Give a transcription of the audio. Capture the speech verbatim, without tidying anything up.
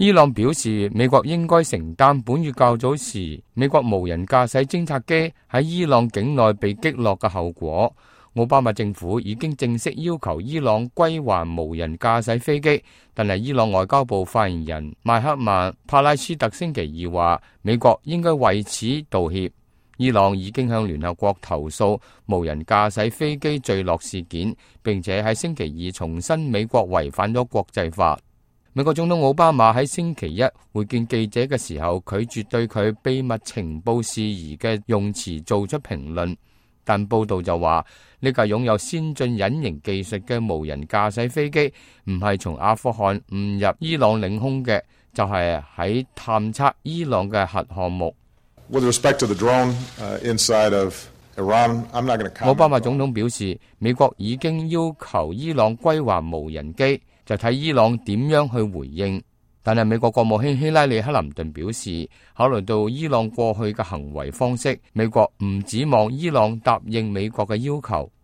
伊朗表示，美國應該承擔本月較早時美國無人駕駛偵察機喺伊朗境內被擊落嘅後果。奧巴馬政府已經正式要求伊朗歸還無人駕駛飛機，但係伊朗外交部發言人邁克曼·帕拉斯特星期二話，美國應該為此道歉。伊朗已經向聯合國投訴無人駕駛飛機墜落事件，並且喺星期二重申美國違反咗國際法。美國總統奧巴馬喺星期一會見記者嘅時候，拒絕對佢秘密情報事宜嘅用詞做出評論，但報道就話呢架擁有先進隱形技術嘅無人駕駛飛機唔係從阿富汗誤入伊朗領空嘅，就係、是、喺探測伊朗嘅核項目。 With respect to the drone, uh, inside of Iran, I'm not going to comment. 奧巴馬總統表示，美國已經要求伊朗歸還無人機，就睇伊朗點樣去回應。但係美國國務卿希拉里克林頓表示，考慮到伊朗過去嘅行為方式，美國唔指望伊朗答應美國嘅要求。